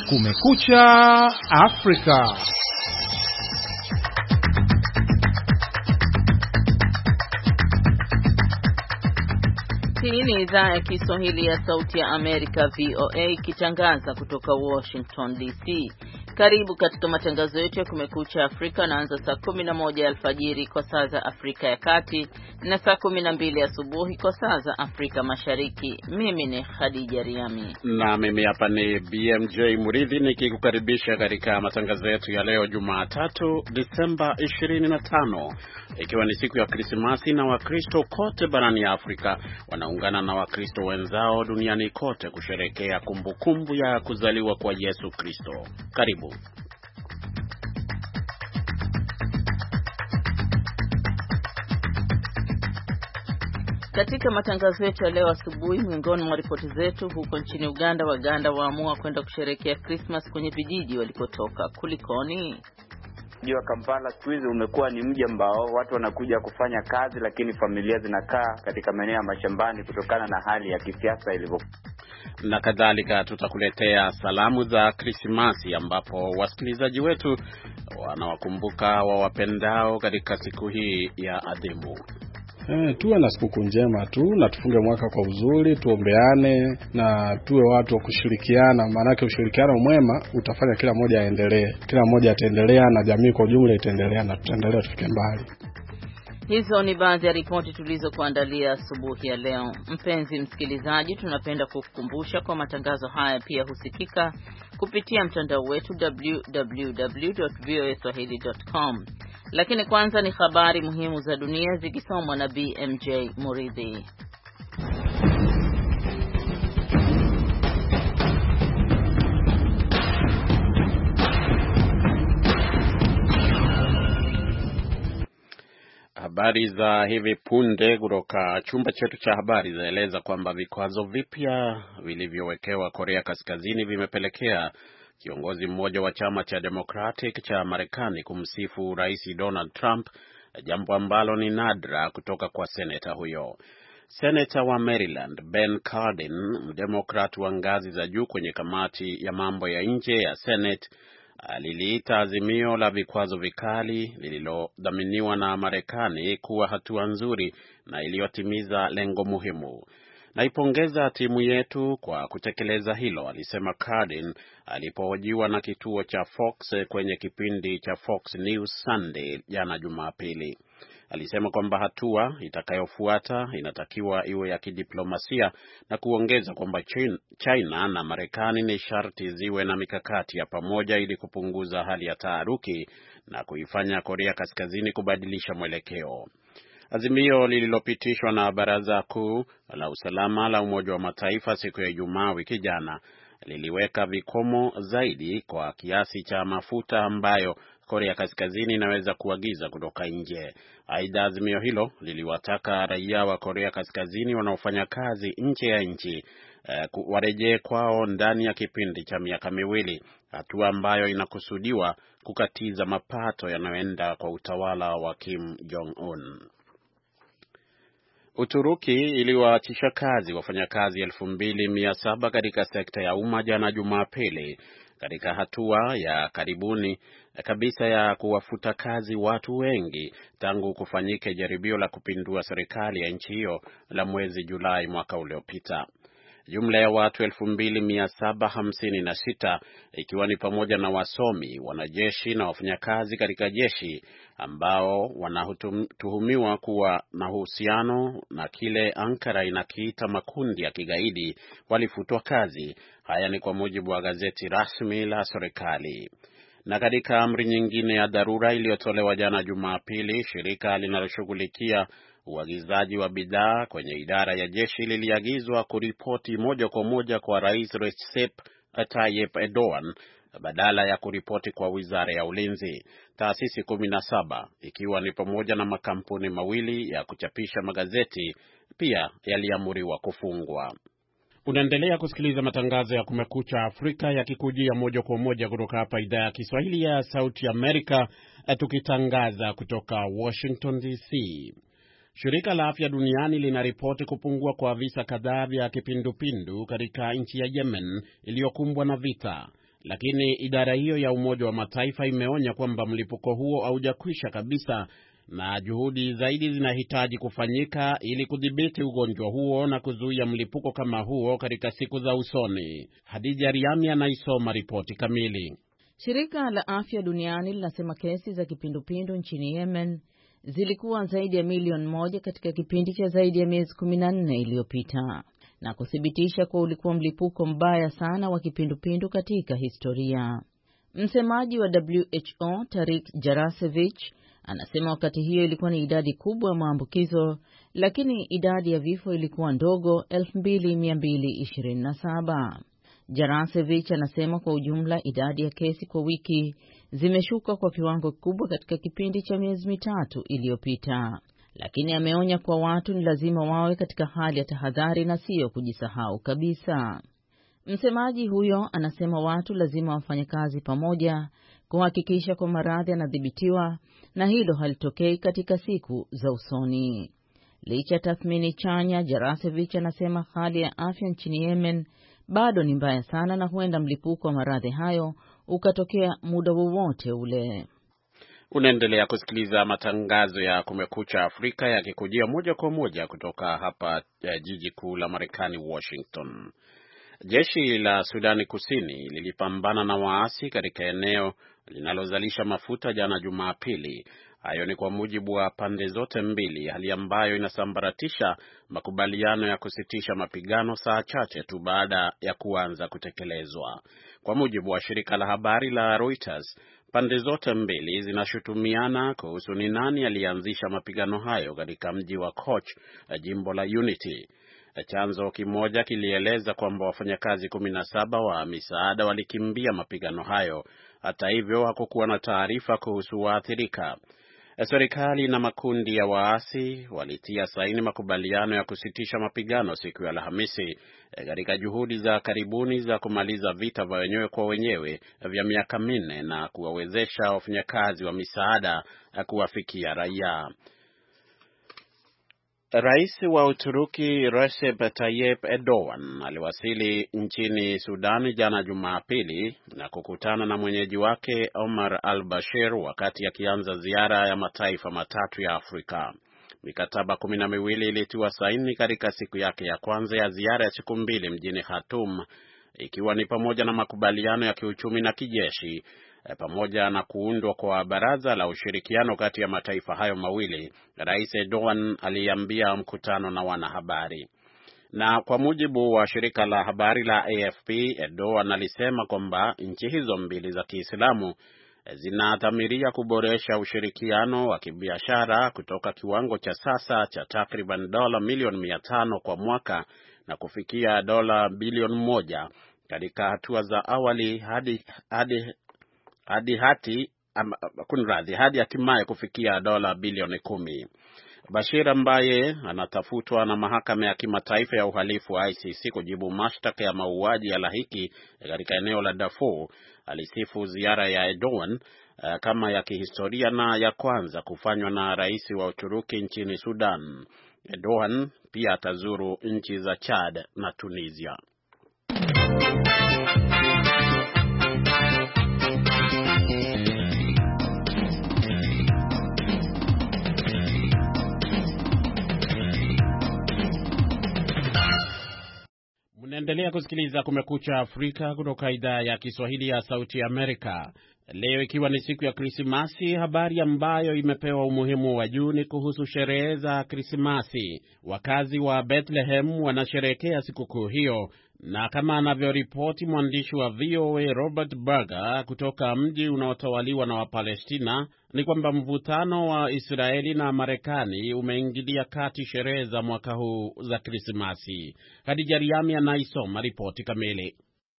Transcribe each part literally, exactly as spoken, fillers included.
Kumekucha Afrika. Hii ni idhaa ya Kiswahili ya Sauti ya Amerika V O A ikitangaza kutoka Washington D C. Karibu katika matangazo yetu ya Kumekucha Afrika, naanza saa kumi na moja alfajiri kwa saa za Afrika ya Kati na saa kumi na mbili asubuhi kwa saa za Afrika Mashariki. Mimi ni Khadija Riami na mimi hapa ni B M J Muridhi nikikukaribisha katika matangazo yetu ya leo Jumatatu Disemba ishirini na tano, ikiwa ni siku ya Krismasi, na Wakristo kote barani Afrika wanaungana na Wakristo wenzao duniani kote kusherehekea kumbukumbu ya kuzaliwa kwa Yesu Kristo. Karibu. Katika matangazo yetu ya leo asubuhi, miongoni mwa ripoti zetu, huko nchini Uganda, Waganda waamua kwenda kusherehekea Christmas kwenye vijiji walikotoka. Kulikoni? Mji wa Kampala siku hizi umekuwa ni mji ambao watu wanakuja kufanya kazi, lakini familia zinakaa katika maeneo ya mashambani kutokana na hali ya kisiasa ilivyo. Na kadhalika tutakuletea salamu za Krismasi, ambapo wasikilizaji wetu wanawakumbuka wawapendao katika siku hii ya adhimu. Eh, tuwe na siku njema tu na tufunge mwaka kwa uzuri, tuombeane na tuwe watu wa kushirikiana, maana yake ushirikiano mwema utafanya kila mmoja aendelee. Kila mmoja ataendelea na jamii kwa ujumla itaendelea na tutaendelea tufike mbali. Hizo ni baadhi ya ripoti tulizokuandalia asubuhi ya leo. Mpenzi msikilizaji, tunapenda kukukumbusha kwa matangazo haya pia husikika kupitia mtandao wetu w w w dot v o a swahili dot com. Lakini kwanza ni habari muhimu za dunia zikisomwa na B M J Muridhi. Habari za hivi punde kutoka chumba chetu cha habari zaeleza kwamba vikwazo vipya vilivyowekewa Korea Kaskazini vimepelekea kiongozi mmoja wa chama cha Democratic cha Marekani kumsifu Rais Donald Trump, jambo ambalo ni nadra kutoka kwa seneta huyo. Seneta wa Maryland Ben Cardin, Democrat wa ngazi za juu kwenye kamati ya mambo ya nje ya Senate, aliliita azimio la vikwazo vikali lililodhaminiwa na Marekani kuwa hatua nzuri na iliyotimiza lengo muhimu. Naipongeza timu yetu kwa kutekeleza hilo, alisema Cardin alipohojiwa na kituo cha Fox kwenye kipindi cha Fox News Sunday jana Jumapili. Alisema kwamba hatua itakayofuata inatakiwa iwe ya kidiplomasia na kuongeza kwamba China na Marekani ni sharti ziwe na mikakati ya pamoja ili kupunguza hali ya taharuki na kuifanya Korea Kaskazini kubadilisha mwelekeo. Azimio lililopitishwa na Baraza Kuu la Usalama la Umoja wa Mataifa siku ya Ijumaa wiki jana liliweka vikomo zaidi kwa kiasi cha mafuta ambayo Korea Kaskazini inaweza kuagiza kutoka nje. Aidha, azimio hilo liliwataka raia wa Korea Kaskazini wanaofanya kazi nje ya nchi eh, warejee kwao ndani ya kipindi cha miaka miwili, hatua ambayo inakusudiwa kukatiza mapato yanayoenda kwa utawala wa Kim Jong-un. Uturuki iliwaachisha kazi wafanyakazi elfu mbili mia saba katika sekta ya umma jana Jumapili, katika hatua ya karibuni kabisa ya kuwafuta kazi watu wengi tangu kufanyike jaribio la kupindua serikali ya nchi hiyo la mwezi Julai mwaka uliopita. Jumla ya watu elfu mbili mia saba hamsini na sita, ikiwa ni pamoja na wasomi, wanajeshi na wafanyakazi katika jeshi ambao wanatuhumiwa kuwa na uhusiano na kile Ankara inakiita makundi ya kigaidi, walifutwa kazi. Haya ni kwa mujibu wa gazeti rasmi la serikali. Na katika amri nyingine ya dharura iliyotolewa jana Jumapili, shirika linaloshughulikia uagizaji wa bidhaa kwenye idara ya jeshi liliagizwa kuripoti moja kwa moja kwa Rais Recep Tayyip Erdogan badala ya kuripoti kwa Wizara ya Ulinzi. Taasisi kumi na saba, ikiwa ni pamoja na makampuni mawili ya kuchapisha magazeti, pia yaliamuriwa kufungwa. Unaendelea kusikiliza matangazo ya Kumekucha Afrika yakikujia moja kwa moja kutoka hapa idhaa ya Kiswahili ya Sauti Amerika, tukitangaza kutoka Washington D C. Shirika la Afya Duniani linaripoti kupungua kwa visa kadhaa vya kipindupindu katika nchi ya Yemen iliyokumbwa na vita. Lakini idara hiyo ya Umoja wa Mataifa imeonya kwamba mlipuko huo haujakwisha kabisa na juhudi zaidi zinahitaji kufanyika ili kudhibiti ugonjwa huo na kuzuia mlipuko kama huo katika siku za usoni. Hadija Riami anaisoma ripoti kamili. Shirika la Afya Duniani linasema kesi za kipindupindu nchini Yemen zilikuwa zaidi ya milioni moja katika kipindi cha zaidi ya miezi kumi na nne iliyopita, na kuthibitisha kuwa ulikuwa mlipuko mbaya sana wa kipindupindu katika historia. Msemaji wa W H O Tarik Jarasevich anasema wakati hiyo ilikuwa ni idadi kubwa ya maambukizo, lakini idadi ya vifo ilikuwa ndogo, elfu mbili mia mbili ishirini na saba. Jarasevich anasema kwa ujumla idadi ya kesi kwa wiki zimeshuka kwa kiwango kikubwa katika kipindi cha miezi mitatu iliyopita, lakini ameonya kwa watu ni lazima wawe katika hali ya tahadhari na sio kujisahau kabisa. Msemaji huyo anasema watu lazima wafanye kazi pamoja kuhakikisha kwa maradhi yanadhibitiwa, na hilo halitokei katika siku za usoni. Licha tathmini chanya, Jarasevich anasema hali ya afya nchini Yemen bado ni mbaya sana na huenda mlipuko wa maradhi hayo ukatokea muda wowote ule. Unaendelea kusikiliza matangazo ya Kumekucha Afrika yakikujia moja kwa moja kutoka hapa eh, jiji kuu la Marekani, Washington. Jeshi la Sudani Kusini lilipambana na waasi katika eneo linalozalisha mafuta jana Jumapili. Hayo ni kwa mujibu wa pande zote mbili, hali ambayo inasambaratisha makubaliano ya kusitisha mapigano saa chache tu baada ya kuanza kutekelezwa. Kwa mujibu wa shirika la habari la Reuters, pande zote mbili zinashutumiana kuhusu ni nani alianzisha mapigano hayo katika mji wa Koch, jimbo la Unity. Chanzo kimoja kilieleza kwamba wafanyakazi kumi na saba wa misaada walikimbia mapigano hayo. Hata hivyo, hakukuwa na taarifa kuhusu waathirika. Serikali na makundi ya waasi walitia saini makubaliano ya kusitisha mapigano siku ya Alhamisi katika juhudi za karibuni za kumaliza vita vya wenyewe kwa wenyewe vya miaka minne na kuwawezesha wafanyakazi wa misaada kuwafikia raia. Rais wa Uturuki Recep Tayyip Erdogan aliwasili nchini Sudan jana Jumapili na kukutana na mwenyeji wake Omar al-Bashir wakati akianza ziara ya mataifa matatu ya Afrika. Mikataba kumi na miwili ilitiwa saini katika siku yake ya kwanza ya ziara ya siku mbili mjini Khartoum, ikiwa ni pamoja na makubaliano ya kiuchumi na kijeshi pamoja na kuundwa kwa baraza la ushirikiano kati ya mataifa hayo mawili. Rais Erdogan aliambia mkutano na wanahabari. Na kwa mujibu wa shirika la habari la A F P, Erdogan alisema kwamba nchi hizo mbili za Kiislamu zinadhamiria kuboresha ushirikiano wa kibiashara kutoka kiwango cha sasa cha takriban dola milioni mia tano kwa mwaka na kufikia dola bilioni moja katika hatua za awali hadi hadi hadi hati kunradhi hadi hatimaye kufikia dola bilioni kumi. Bashir ambaye anatafutwa na mahakama ya kimataifa ya uhalifu wa I C C kujibu mashtaka ya mauaji ya lahiki katika eneo la Darfur, alisifu ziara ya Erdogan uh, kama ya kihistoria na ya kwanza kufanywa na rais wa Uturuki nchini Sudan. Erdogan pia atazuru nchi za Chad na Tunisia. Mnaendelea kusikiliza Kumekucha Afrika kutoka idhaa ya Kiswahili ya Sauti ya Amerika. Leo ikiwa ni siku ya Krismasi, habari ambayo imepewa umuhimu wa juu ni kuhusu sherehe za Krismasi. Wakazi wa Bethlehem wanasherehekea sikukuu hiyo, na kama anavyoripoti mwandishi wa V O A Robert Berger kutoka mji unaotawaliwa na Wapalestina, ni kwamba mvutano wa Israeli na Marekani umeingilia kati sherehe za mwaka huu za Krismasi. Hadija Riami anaisoma ripoti kamili.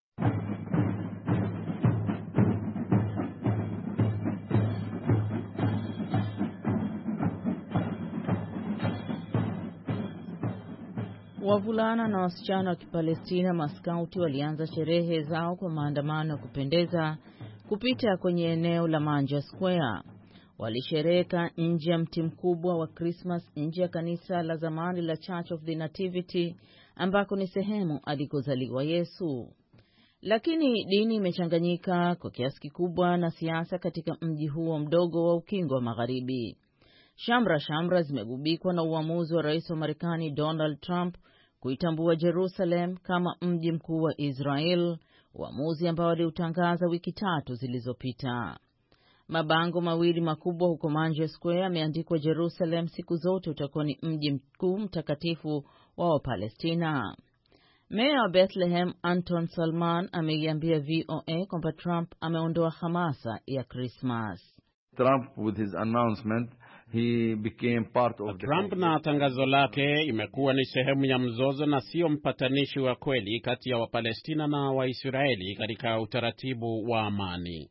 Wavulana na wasichana wa Kipalestina maskauti walianza sherehe zao kwa maandamano ya kupendeza kupita kwenye eneo la Manja Square. Walishereheka nje ya mti mkubwa wa Christmas nje ya kanisa la zamani la Church of the Nativity ambako ni sehemu alikozaliwa Yesu. Lakini dini imechanganyika kwa kiasi kikubwa na siasa katika mji huo mdogo wa ukingo wa Magharibi. Shamra shamra zimegubikwa na uamuzi wa rais wa Marekani Donald Trump kuitambua Jerusalem kama mji mkuu wa Israel, uamuzi ambao aliutangaza wiki tatu zilizopita. Mabango mawili makubwa huko Manje Square yameandikwa Jerusalem siku zote utakuwa ni mji mkuu mtakatifu wa Wapalestina. Meya wa Bethlehem Anton Salman ameiambia V O A kwamba Trump ameondoa hamasa ya Christmas. Trump with his announcement he became part of Trump na tangazo lake imekuwa ni sehemu ya mzozo na sio mpatanishi wa kweli kati ya Wapalestina na Waisraeli katika utaratibu wa amani.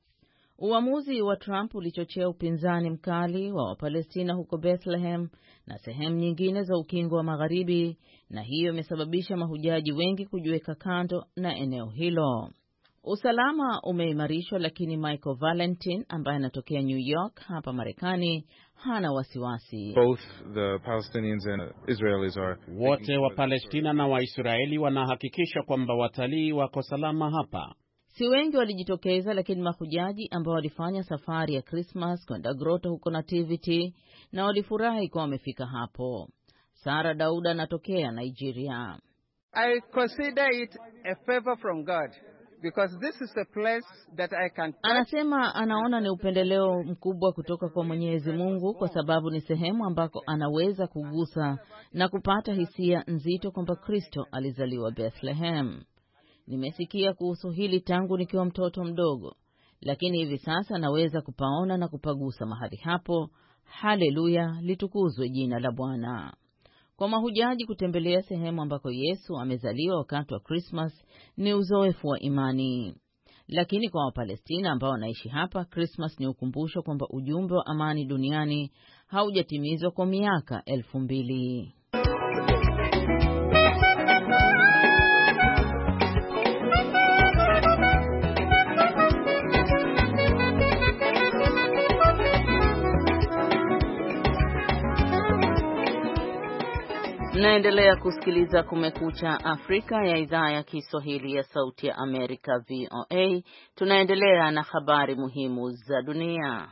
Uamuzi wa Trump ulichochea upinzani mkali wa Wapalestina huko Bethlehem na sehemu nyingine za ukingo wa Magharibi, na hiyo imesababisha mahujaji wengi kujiweka kando na eneo hilo. Usalama umeimarishwa, lakini Michael Valentin ambaye anatokea New York hapa Marekani hana wasiwasi. Both the Palestinians and Israelis are wote wa Palestina na Waisraeli wanahakikisha kwamba watalii wako salama hapa. Si wengi walijitokeza, lakini mahujaji ambao walifanya safari ya Christmas kwenda grotto huko Nativity na walifurahi kwa wamefika hapo. Sara Dauda anatokea Nigeria. I consider it a favor from God because this is a place that I can touch. Anasema anaona ni upendeleo mkubwa kutoka kwa Mwenyezi Mungu kwa sababu ni sehemu ambako anaweza kugusa na kupata hisia nzito kwamba Kristo alizaliwa Bethlehem. Nimesikia kuhusu hili tangu nikiwa mtoto mdogo, lakini hivi sasa naweza kupaona na kupagusa mahali hapo. Haleluya, litukuzwe jina la Bwana. Kwa mahujaji kutembelea sehemu ambako Yesu amezaliwa wakati wa Christmas ni uzoefu wa imani. Lakini kwa Wapalestina ambao wanaishi hapa, Christmas ni ukumbusho kwamba ujumbe wa amani duniani haujatimizwa kwa miaka elfu mbili. Mnaendelea kusikiliza Kumekucha Afrika ya idhaa ya Kiswahili ya Sauti ya Amerika V O A. Tunaendelea na habari muhimu za dunia.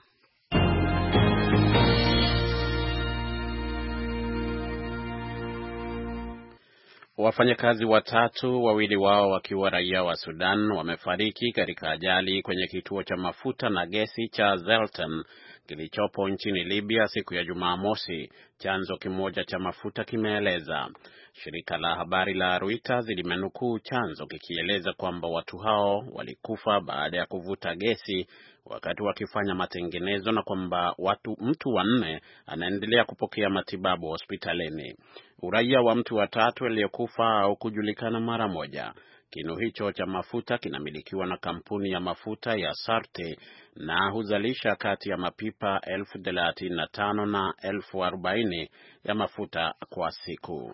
Wafanyakazi watatu, wawili wao wakiwa raia wa Sudan, wamefariki katika ajali kwenye kituo cha mafuta na gesi cha Zelten kilichopo nchini Libya siku ya Jumamosi, chanzo kimoja cha mafuta kimeeleza. Shirika la habari la Reuters limenukuu chanzo kikieleza kwamba watu hao walikufa baada ya kuvuta gesi wakati wakifanya matengenezo na kwamba watu mtu wanne anaendelea kupokea matibabu hospitalini. Uraia wa mtu wa tatu aliyekufa au kujulikana mara moja. Kinu hicho cha mafuta kinamilikiwa na kampuni ya mafuta ya Sarte na huzalisha kati ya mapipa elfu thelathini na tano na elfu arobaini ya mafuta kwa siku.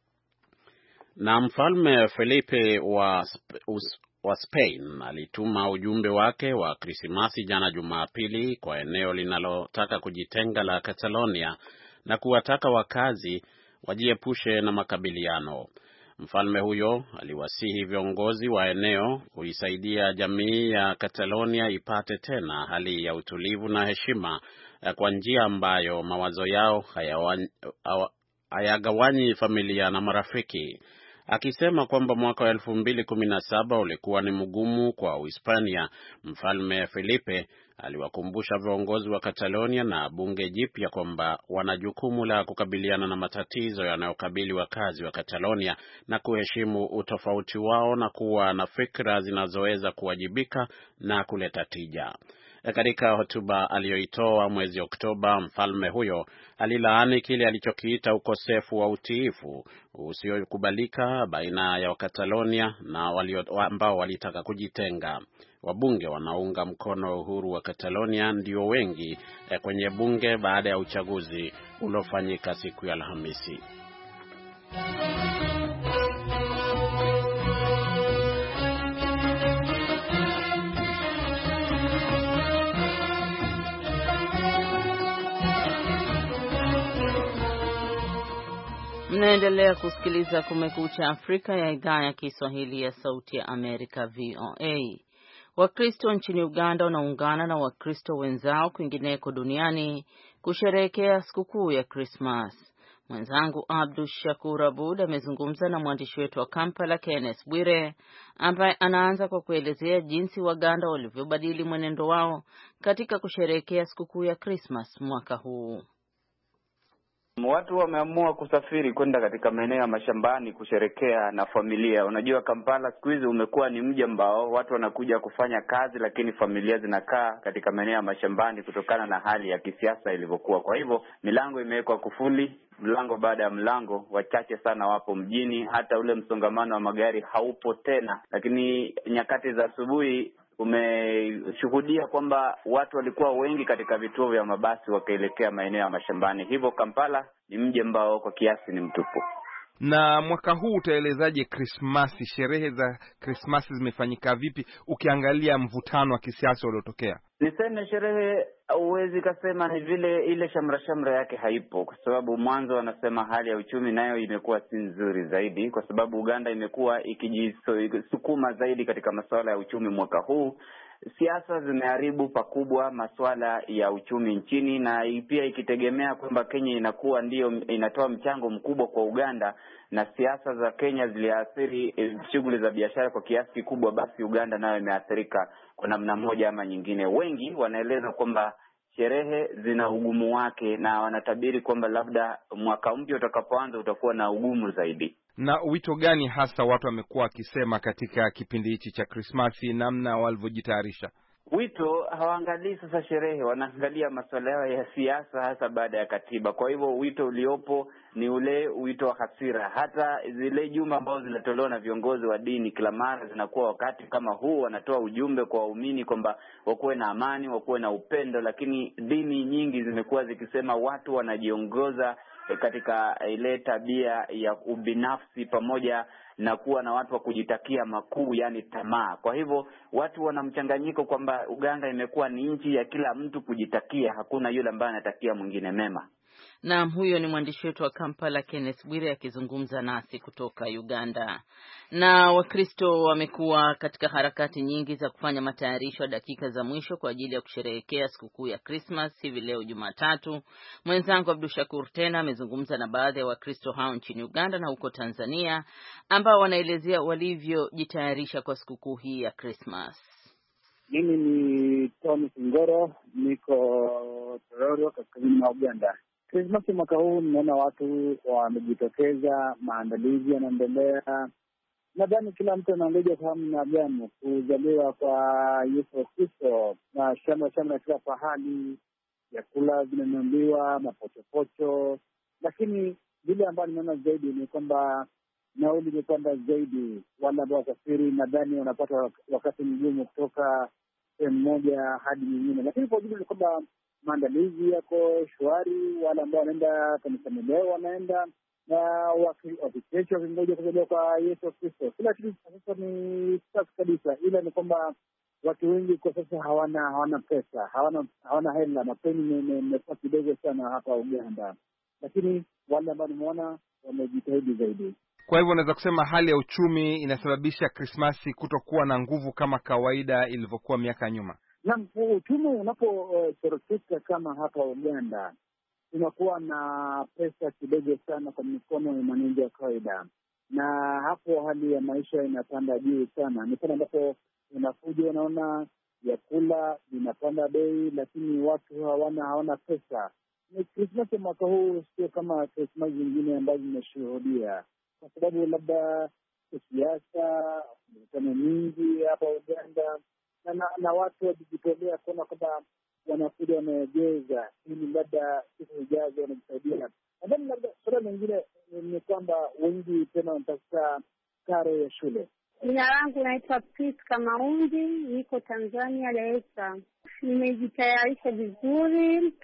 Na Mfalme Felipe wa, wa Spain alituma ujumbe wake wa Krismasi jana Jumapili kwa eneo linalotaka kujitenga la Catalonia na kuwataka wakazi wajiepushe na makabiliano. Mfalme huyo aliwasihi viongozi wa eneo kuisaidia jamii ya Catalonia ipate tena hali ya utulivu na heshima kwa njia ambayo mawazo yao hayagawanyi familia na marafiki. Akisema kwamba mwaka wa elfu mbili kumi na saba ulikuwa ni mgumu kwa Uhispania, Mfalme Felipe aliwakumbusha viongozi wa Catalonia na bunge jipya kwamba wana jukumu la kukabiliana na matatizo yanayokabili wakazi wa Catalonia na kuheshimu utofauti wao na kuwa na fikra zinazoweza kuwajibika na kuleta tija. Katika hotuba aliyoitoa mwezi Oktoba, mfalme huyo alilaani kile alichokiita ukosefu wa utiifu usiokubalika baina ya Wakatalonia na walio ambao walitaka kujitenga. Wabunge wanaunga mkono uhuru wa Catalonia ndio wengi eh, kwenye bunge baada ya uchaguzi uliofanyika siku ya Alhamisi. Mnaendelea kusikiliza Kumekucha Afrika ya idhaa ya Kiswahili ya Sauti ya Amerika V O A. Wakristo nchini Uganda wanaungana na Wakristo wenzao kwingineko duniani kusherehekea sikukuu ya Christmas. Mwenzangu Abdul Shakur Abud amezungumza na mwandishi wetu wa Kampala Kenneth Bwire ambaye anaanza kwa kuelezea jinsi Waganda walivyobadili mwenendo wao katika kusherehekea sikukuu ya Christmas mwaka huu. Watu wameamua kusafiri kwenda katika maeneo ya mashambani kusherekea na familia. Unajua Kampala siku hizi umekuwa ni mji ambao watu wanakuja kufanya kazi, lakini familia zinakaa katika maeneo ya mashambani kutokana na hali ya kisiasa ilivyokuwa. Kwa hivyo milango imewekwa kufuli, mlango baada ya mlango, wachache sana wapo mjini, hata ule msongamano wa magari haupo tena. Lakini nyakati za asubuhi umeshuhudia kwamba watu walikuwa wengi katika vituo vya mabasi wakaelekea maeneo ya mashambani. Hivyo Kampala ni mji ambao kwa kiasi ni mtupu. Na mwaka huu utaelezaje Krismasi? Sherehe za Krismasi zimefanyika vipi ukiangalia mvutano wa kisiasa uliotokea? Niseme sherehe huwezi kasema ni vile, ile shamra shamra yake haipo, kwa sababu mwanzo wanasema hali ya uchumi nayo imekuwa si nzuri zaidi, kwa sababu Uganda imekuwa ikijisukuma zaidi katika masuala ya uchumi mwaka huu. Siasa zimeharibu pakubwa masuala ya uchumi nchini, na pia ikitegemea kwamba Kenya inakuwa ndiyo inatoa mchango mkubwa kwa Uganda, na siasa za Kenya ziliathiri shughuli za biashara kwa kiasi kikubwa, basi Uganda nayo imeathirika kwa namna moja ama nyingine. Wengi wanaeleza kwamba sherehe zina ugumu wake, na wanatabiri kwamba labda mwaka mpya utakapoanza utakuwa na ugumu zaidi. Na wito gani hasa watu wamekuwa wakisema katika kipindi hichi cha Krismasi, namna walivyojitayarisha? Wito hawaangalii sasa sherehe, wanaangalia masuala yao ya siasa, hasa baada ya katiba. Kwa hivyo wito uliopo ni ule wito wa hasira. Hata zile jumbe ambazo zinatolewa na viongozi wa dini kila mara zinakuwa wakati kama huu, wanatoa ujumbe kwa waumini kwamba wakuwe na amani, wakuwe na upendo, lakini dini nyingi zimekuwa zikisema watu wanajiongoza katika ile tabia ya ubinafsi pamoja na kuwa na watu wa kujitakia makuu, yani tamaa. Kwa hivyo watu wana mchanganyiko kwamba Uganda imekuwa ni nchi ya kila mtu kujitakia, hakuna yule ambaye anatakia mwingine mema. Naam, huyo ni mwandishi wetu wa Kampala Kenneth Bwire akizungumza nasi kutoka Uganda. Na Wakristo wamekuwa katika harakati nyingi za kufanya matayarisho dakika za mwisho kwa ajili ya kusherehekea sikukuu ya Christmas hivi leo Jumatatu. Mwenzangu Abdul Shakur tena amezungumza na baadhi ya Wakristo hao nchini Uganda na huko Tanzania ambao wanaelezea walivyojitayarisha kwa sikukuu hii ya Christmas. Mimi ni Tony Ngoro, niko Tororo kaskazini mwa Uganda. Christmas mwaka huu nimeona watu wamejitokeza, maandalizi yanaendelea. Nadhani kila mtu anaangalia kwa hamu na gamu kuzaliwa kwa Yesu Kristo, na shamra shamra kila pahali, vyakula vinanunuliwa, mapochopocho. Lakini vile ambao nimeona zaidi ni kwamba nauli imepanda zaidi. Wale ambao wasafiri nadhani wanapata wakati mgumu kutoka sehemu moja hadi nyingine. Lakini kwa ujumla ni kwamba maandalizi yako shwari. Wale ambao wanaenda kanisani leo wanaenda, na wakikesha wakingoja kuzaliwa kwa Yesu Kristo. Kila kitu sasa ni safi kabisa, ila ni kwamba watu wengi kwa sasa hawana hawana pesa, hawana hawana hela. Mapeni imekuwa kidogo sana hapa Uganda, lakini wale ambao nimeona wamejitahidi zaidi. Kwa hivyo unaweza kusema hali ya uchumi inasababisha Krismasi kutokuwa na nguvu kama kawaida ilivyokuwa miaka nyuma. Na uchumi unaposoroteka uh, kama hapa Uganda, unakuwa na pesa kidogo sana kwa mikono ya mwananchi wa kawaida, na hapo hali ya maisha inapanda juu sana. Ni pale ambapo unakuja unaona vyakula vinapanda bei, lakini watu hawana hawana pesa. Ni Krismasi mwaka huu sio kama Krismasi zingine ambazo zimeshuhudia, kwa sababu labda siasa, mikutano mingi hapa Uganda, na, na, na watu wajitolea kuona kwamba wanakuja wameegeza ili labda siku zijazo wanajisaidia. Nadhani labda suala lingine ni kwamba wengi tena wanatafuta karo ya shule. Jina langu naitwa Priska Maungi, niko Tanzania, Dar es Salaam. Nimejitayarisha vizuri,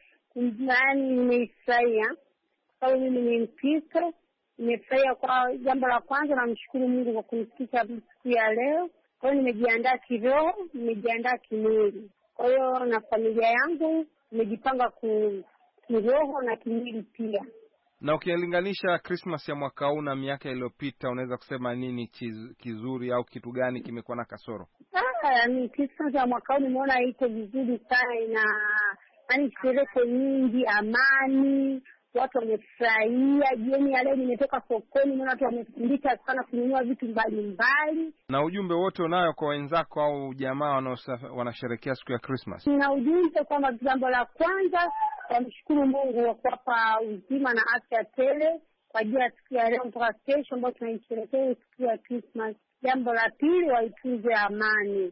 yaani nimeifurahia kwa sababu mimi ni Mkristo. Nimefurahia kwa jambo la kwanza, namshukuru Mungu kwa kunifikisha siku ya leo. Kwa hiyo nimejiandaa kiroho, nimejiandaa kimwili. Kwa hiyo na familia yangu nimejipanga kiroho na kimwili pia. Na ukilinganisha Christmas ya mwaka huu na miaka iliyopita, unaweza kusema nini chiz, kizuri au kitu gani kimekuwa na kasoro? Ah, ni Christmas ya mwaka huu nimeona iko vizuri sana, ina yani sherehe nyingi, amani, watu wamefurahia. Jioni ya leo nimetoka sokoni, naona watu wamefundika sana kununua vitu mbalimbali. Na ujumbe wote unayo kwa wenzako au jamaa wanasherehekea siku ya Christmas? Na ujumbe kwamba jambo la kwanza wamshukuru Mungu kwa kuwapa uzima na afya tele kwa ajili ya siku ya leo mpaka kesho ambayo tunaisherehekea siku ya Christmas. Jambo la pili, waitunze amani.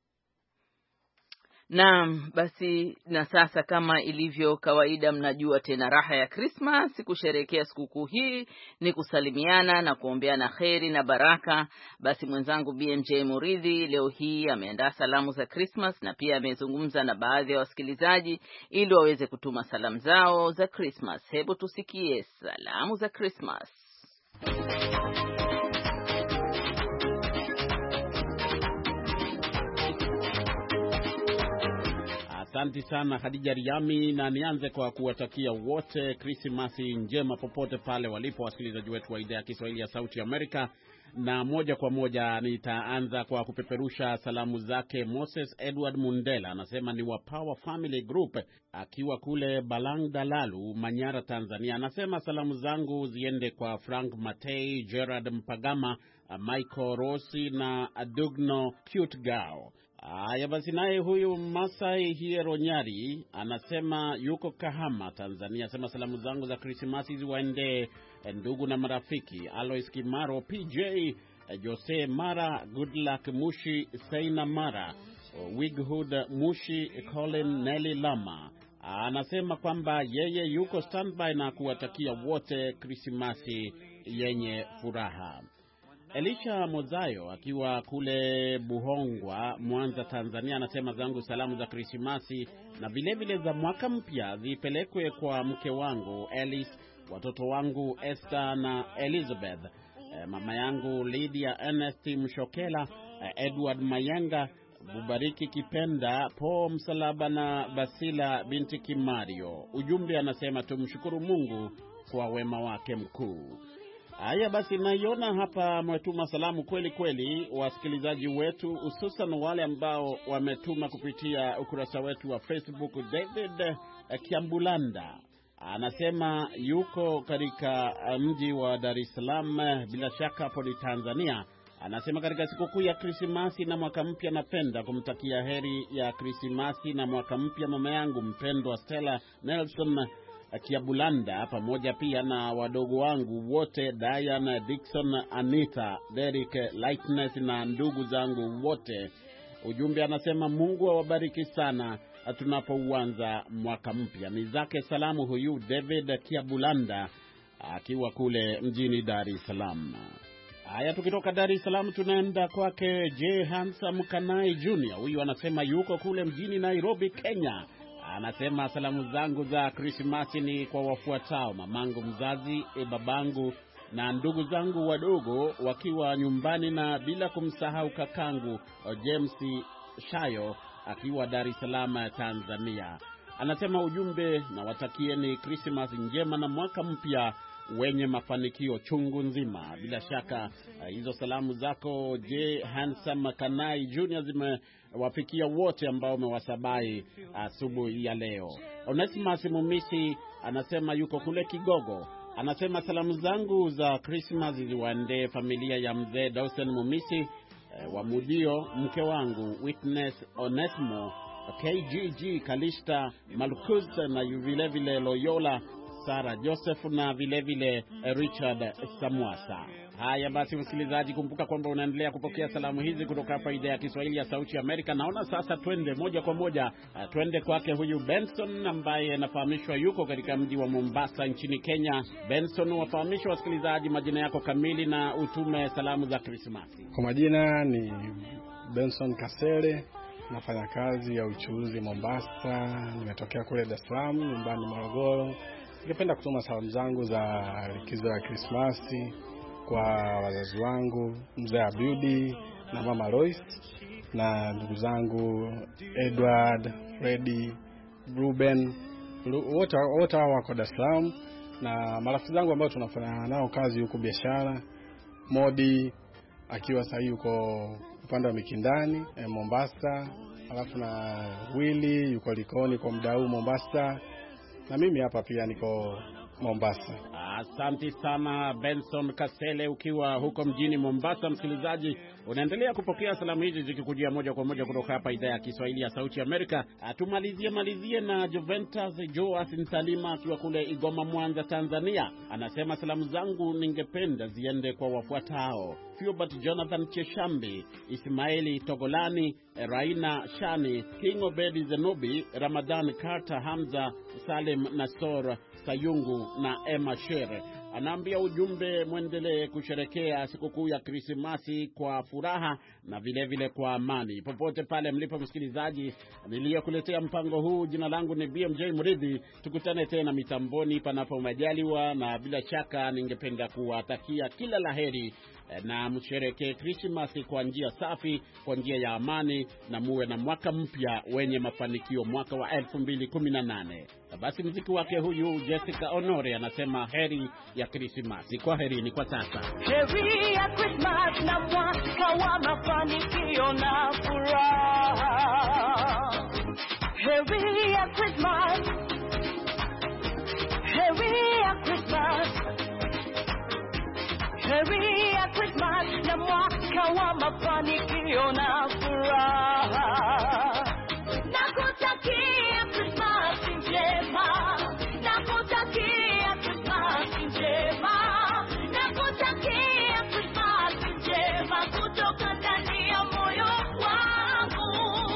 Naam, basi na sasa kama ilivyo kawaida, mnajua tena raha ya Christmas, kusherehekea sikukuu hii ni kusalimiana na kuombeana kheri na baraka. Basi mwenzangu B M J Muridhi leo hii ameandaa salamu za Christmas na pia amezungumza na baadhi ya wasikilizaji ili waweze kutuma salamu zao za Christmas. Hebu tusikie salamu za Christmas. Asante sana Khadija Riami, na nianze kwa kuwatakia wote Krismasi njema popote pale walipo wasikilizaji wetu wa idhaa ya Kiswahili ya Sauti ya Amerika. Na moja kwa moja nitaanza kwa kupeperusha salamu zake Moses Edward Mundela, anasema ni wa Power Family Group akiwa kule Balang Dalalu, Manyara, Tanzania. Anasema salamu zangu ziende kwa Frank Matei, Gerard Mpagama, Michael Rossi na Adugno Cute Gao. Aya, basi naye huyu Masai Hiero Nyari anasema yuko Kahama, Tanzania. Anasema salamu zangu za Krismasi ziwaende ndugu na marafiki Alois Kimaro, P J Jose Mara, Goodluck Mushi, Seina Mara, Wighood Mushi, Colin Nelly Lama. Anasema kwamba yeye yuko standby na kuwatakia wote Krismasi yenye furaha. Elisha Mozayo akiwa kule Buhongwa, Mwanza, Tanzania, anasema zangu salamu za Krismasi na vile vile za mwaka mpya zipelekwe kwa mke wangu Alice, watoto wangu Esther na Elizabeth, e, mama yangu Lydia Ernest Mshokela, e, Edward Mayenga, Bubariki Kipenda, Po Msalaba na Basila binti Kimario. Ujumbe anasema tumshukuru Mungu kwa wema wake mkuu. Haya, basi naiona hapa mmetuma salamu kweli kweli wasikilizaji wetu, hususan wale ambao wametuma kupitia ukurasa wetu wa Facebook. David Kiambulanda anasema yuko katika mji wa Dar es Salaam, bila shaka hapo ni Tanzania. Anasema katika sikukuu ya Krismasi na mwaka mpya napenda kumtakia heri ya Krismasi na mwaka mpya mama yangu mpendwa Stella Nelson Kiabulanda, pamoja pia na wadogo wangu wote Diana, Dixon, Anita, Derek, Lightness na ndugu zangu wote. Ujumbe anasema Mungu awabariki sana tunapouanza mwaka mpya. Ni zake salamu huyu David Kiabulanda akiwa kule mjini Dar es Salaam. Haya, tukitoka Dar es Salaam tunaenda kwake J Handsome Kanai Junior Huyu anasema yuko kule mjini Nairobi, Kenya. Anasema salamu zangu za Krismasi ni kwa wafuatao: mamangu mzazi, e babangu na ndugu zangu wadogo wakiwa nyumbani, na bila kumsahau kakangu James Shayo akiwa Dar es Salaam, Tanzania. Anasema ujumbe na watakieni Krismasi njema na mwaka mpya wenye mafanikio chungu nzima. Bila shaka uh, hizo salamu zako J Handsome Kanai Junior zimewafikia wote ambao umewasabai asubuhi uh, ya leo. Onesimus Mumisi anasema yuko kule Kigogo. Anasema salamu zangu za Christmas ziwaendee familia ya mzee Dawson Mumisi, uh, wa Mudio, mke wangu Witness Onesmo, K G G Kalista Malkus na vile vile Loyola Sara Joseph na vile vile Richard Samwasa. Haya basi msikilizaji, kumbuka kwamba unaendelea kupokea salamu hizi kutoka hapa idhaa ya Kiswahili ya Sauti ya Amerika. Naona sasa twende moja kwa moja uh, twende kwake huyu Benson ambaye anafahamishwa yuko katika mji wa Mombasa nchini Kenya. Benson, wafahamishwa wasikilizaji majina yako kamili na utume salamu za Krismasi. Kwa majina ni Benson Kasere, nafanya kazi ya uchuuzi Mombasa, nimetokea kule Dar es Salaam, nyumbani Morogoro. Ningependa kutuma salamu zangu za likizo ya Krismasi kwa wazazi wangu mzee Abudi na mama Lois, na ndugu zangu Edward, Freddy, Ruben, wote wote wako Dar es Salaam, na marafiki zangu ambao tunafanya nao kazi huko biashara, Modi akiwa sasa yuko upande wa Mikindani eh, Mombasa, alafu na Willy yuko Likoni kwa muda huu Mombasa, na mimi hapa pia niko Mombasa. Asante sana Benson Kasele ukiwa huko mjini Mombasa. Msikilizaji, unaendelea kupokea salamu hizi zikikujia moja kwa moja kutoka hapa idhaa ya Kiswahili ya Sauti ya Amerika. Atumalizie malizie na Juventus Joas Ntalima akiwa kule Igoma, Mwanza, Tanzania. Anasema salamu zangu ningependa ziende kwa wafuatao: Hubert Jonathan Cheshambi, Ismaili Togolani, Raina Shani, King Obedi Zenobi, Ramadan Carter, Hamza Salim Nasor Sayungu na Emma Shere. Anaambia ujumbe, muendelee kusherekea sikukuu ya Krismasi kwa furaha na vile vile kwa amani. Popote pale mlipo msikilizaji, niliyokuletea mpango huu, jina langu ni B M J Muridhi. Tukutane tena mitamboni panapo majaliwa, na bila shaka ningependa kuwatakia kila laheri na msherekee Krismasi kwa njia safi, kwa njia ya amani, na muwe na mwaka mpya wenye mafanikio, mwaka wa elfu mbili kumi na nane. Basi muziki wake huyu Jessica Honore anasema heri ya Krismasi. Kwa heri ni kwa sasa. Heri ya Krismasi na mwaka wa mafanikio na furaha. Heri ya Krismasi, heri ya Krismasi, heri ya Krismasi na mwaka wa mafanikio na furaha. Nakutakia Krismasi njema, nakutakia Krismasi njema, nakutakia Krismasi njema kutoka ndani ya moyo wangu.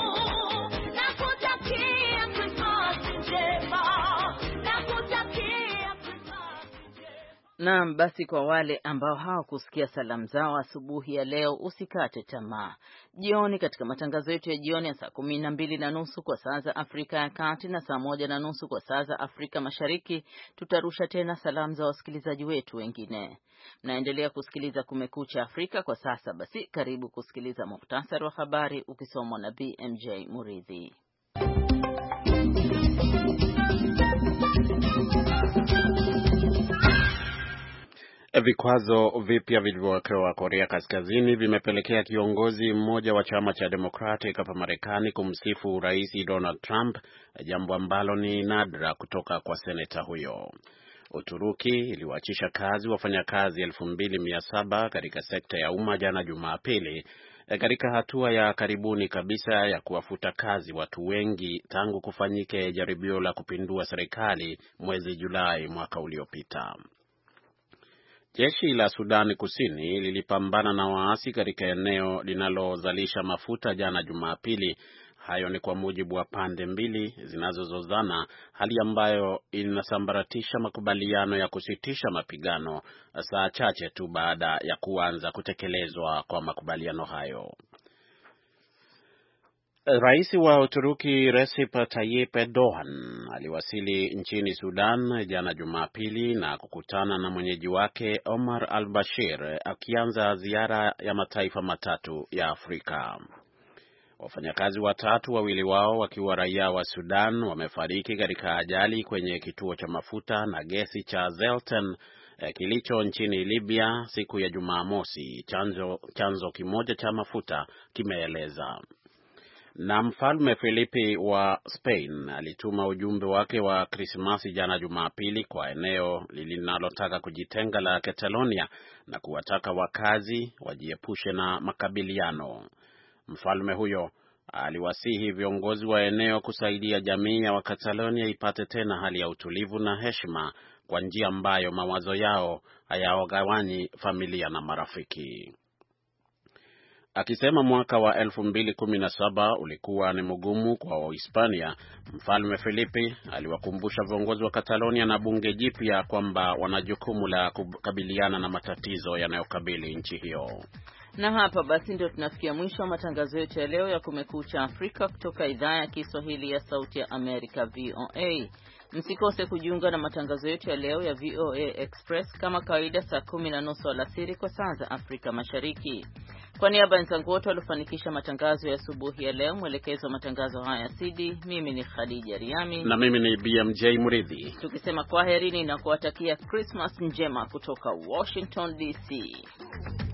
Nakutakia Krismasi njema, nakutakia Krismasi njema. Naam, basi kwa wale ambao hawakusikia salamu zao asubuhi ya leo, usikate tamaa. Jioni katika matangazo yetu ya jioni ya saa kumi na mbili na nusu kwa saa za Afrika ya Kati na saa moja na nusu kwa saa za Afrika Mashariki, tutarusha tena salamu za wasikilizaji wetu wengine. Mnaendelea kusikiliza Kumekucha Afrika kwa sasa. Basi karibu kusikiliza muhtasari wa habari ukisomwa na B M J Muridhi. Vikwazo vipya vilivyowekewa Korea Kaskazini vimepelekea kiongozi mmoja wa chama cha Democratic hapa Marekani kumsifu Rais Donald Trump, jambo ambalo ni nadra kutoka kwa seneta huyo. Uturuki iliwaachisha kazi wafanyakazi elfu mbili mia saba katika sekta ya umma jana Jumapili, katika hatua ya karibuni kabisa ya kuwafuta kazi watu wengi tangu kufanyike jaribio la kupindua serikali mwezi Julai mwaka uliopita. Jeshi la Sudan Kusini lilipambana na waasi katika eneo linalozalisha mafuta jana Jumapili. Hayo ni kwa mujibu wa pande mbili zinazozozana, hali ambayo inasambaratisha makubaliano ya kusitisha mapigano saa chache tu baada ya kuanza kutekelezwa kwa makubaliano hayo. Rais wa Uturuki Recep Tayyip Erdogan aliwasili nchini Sudan jana Jumapili na kukutana na mwenyeji wake Omar al-Bashir, akianza ziara ya mataifa matatu ya Afrika. Wafanyakazi watatu, wawili wao wakiwa raia wa Sudan, wamefariki katika ajali kwenye kituo cha mafuta na gesi cha Zelten kilicho nchini Libya siku ya Jumamosi, chanzo, chanzo kimoja cha mafuta kimeeleza. Na Mfalme Filipi wa Spain alituma ujumbe wake wa Krismasi jana Jumapili kwa eneo linalotaka kujitenga la Catalonia na kuwataka wakazi wajiepushe na makabiliano. Mfalme huyo aliwasihi viongozi wa eneo kusaidia jamii ya Wakatalonia ipate tena hali ya utulivu na heshima kwa njia ambayo mawazo yao hayawagawanyi familia na marafiki. Akisema mwaka wa elfu mbili kumi na saba ulikuwa ni mgumu kwa Hispania, Mfalme Filipi aliwakumbusha viongozi wa Catalonia na bunge jipya kwamba wana jukumu la kukabiliana na matatizo yanayokabili nchi hiyo. Na hapa basi ndio tunafikia mwisho wa matangazo yetu ya leo ya Kumekucha Afrika kutoka idhaa ya Kiswahili ya Sauti ya Amerika V O A. Msikose kujiunga na matangazo yetu ya leo ya V O A Express kama kawaida saa kumi na nusu alasiri kwa saa za Afrika Mashariki. Kwa Kwa niaba ya wenzangu wote waliofanikisha matangazo ya asubuhi ya leo, mwelekezo wa matangazo haya C D, mimi ni Khadija Riami na mimi ni B M J Muridhi, tukisema kwaherini na kuwatakia Christmas njema kutoka Washington D C.